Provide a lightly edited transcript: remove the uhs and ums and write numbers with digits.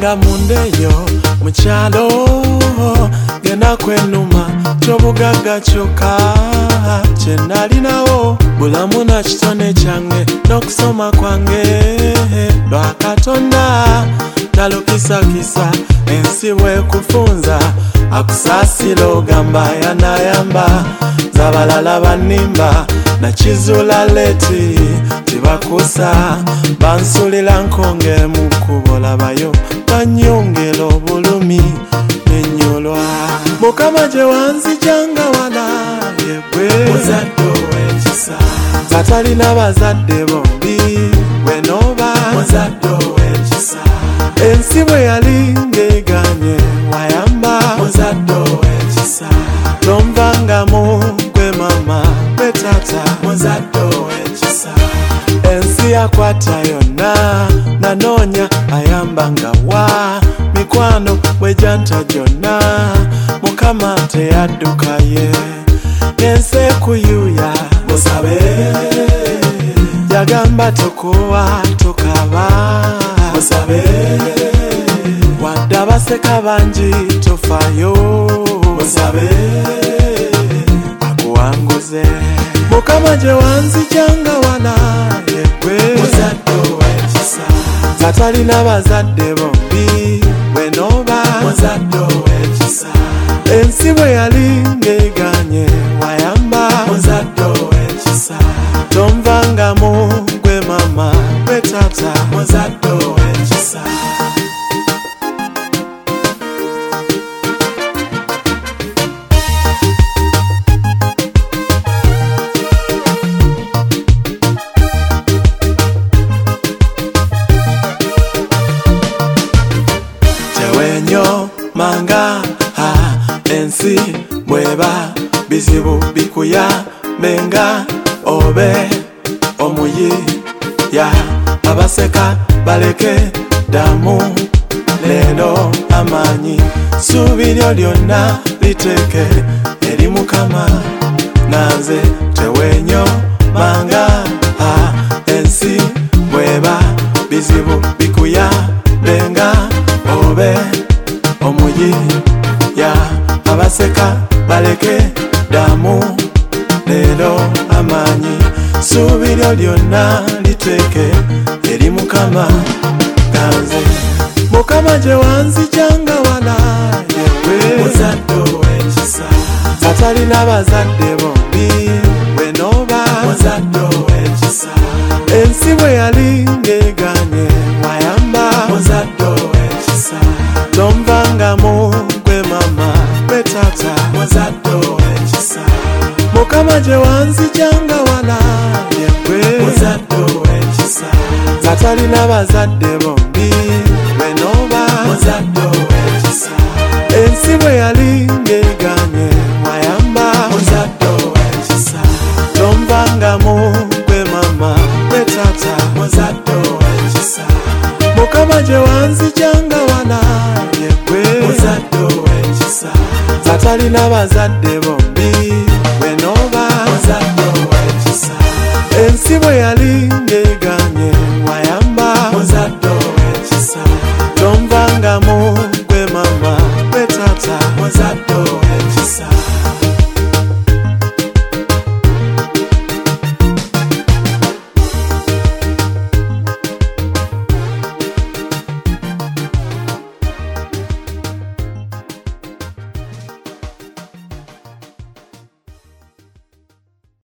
nga mundeyo mukyalo genda kwenuma ky'obugagga kyokka kye nalinawo bulamu na kitone kyange n'okusoma kwange lwa Katonda nalukisakisa ensi bwekufunza akusaasira ogamba yanayamba zabalala banimba nakizula leti tibakusa bansulira nkonge mu kkubo labayo banyongera obulumi n'ennyolwa Mukama gye wanzijanga wala yegwe muzadde ow'ekisa katalina bazadde bombi gwe n'oba muzadde ow'ekisa ensi bwe yali ng'eganye wayamba muzadde ow'ekisa tomvangamu gwe mama gwe tata muzadde ow'ekisa ensi yakwata yonna nanoonya ayamba nga wa mikwano bwe janta gyonna Mukama teyadduka ye ensi ekuyuya musabe yagamba tokowa tokaba musabe wadde abaseka bangi tofayo musabe akuwanguze Mukama gye wanzijanga wala yegwe muzadde ow'ekisa katalina bazadde bombi gwe n'oba muzadde ow'ekisa ensi bwe yali ng'eganye wayamba muzadde ow'ekisa tomvangamu gwe mama gwe tata muzadde ow'ekisa tewenyo manga ensi bweba bizibu bikuyambenga obe omuyiya abaseka baleke damu lero amanyi suubiryo lyonna liteeke eri Mukama nanze tewenyo manga ensi bweba bizibu bikuyambenga obe omuyiya abaseka baleke damu lero amanyi suubiryo lyonna liteeke eri Mukama ganze Mukama gye wanzijanga wala yegwe muzadde ow'ekisa katalina bazadde bombi gwe n'oba muzadde ow'ekisa ensi bwe yali ng'eganye wayamba muzadde ow'ekisa tomvangamu gwe mama gwe tata muzadde ow'ekisa Mukama gye wanzijanga wala yegwe muzadde ow'ekisa katalina bazadde bombi gwe n'oba muzadde ow'ekisa ensi bwe yali ng'eganye wayamba muzadde ow'ekisa tomvangamu gwe mama gwe tata muzadde ow'ekisa Mukama gye wanzijanga wala yegwe muzadde ow'ekisa katalina bazadde bombi gwe n'oba muzadde ow'ekisa ensi bwe yali